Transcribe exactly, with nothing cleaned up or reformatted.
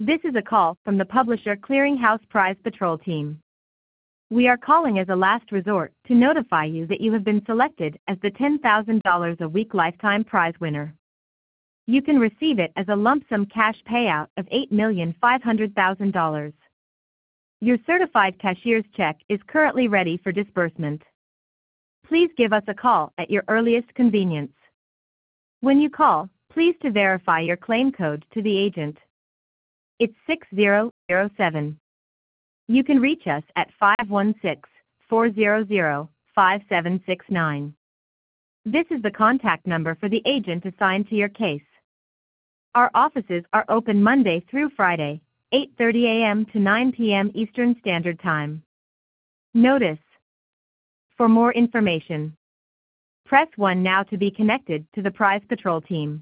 This is a call from the Publisher Clearinghouse Prize Patrol team. We are calling as a last resort to notify you that you have been selected as the ten thousand dollars a week lifetime prize winner. You can receive it as a lump sum cash payout of eight million five hundred thousand dollars. Your certified cashier's check is currently ready for disbursement. Please give us a call at your earliest convenience. When you call, please to verify your claim code to the agent. It's six zero zero seven. You can reach us at five one six, four zero zero, five seven six nine. This is the contact number for the agent assigned to your case. Our offices are open Monday through Friday, eight thirty a m to nine p m Eastern Standard Time. Notice: for more information, press one now to be connected to the Prize Patrol team.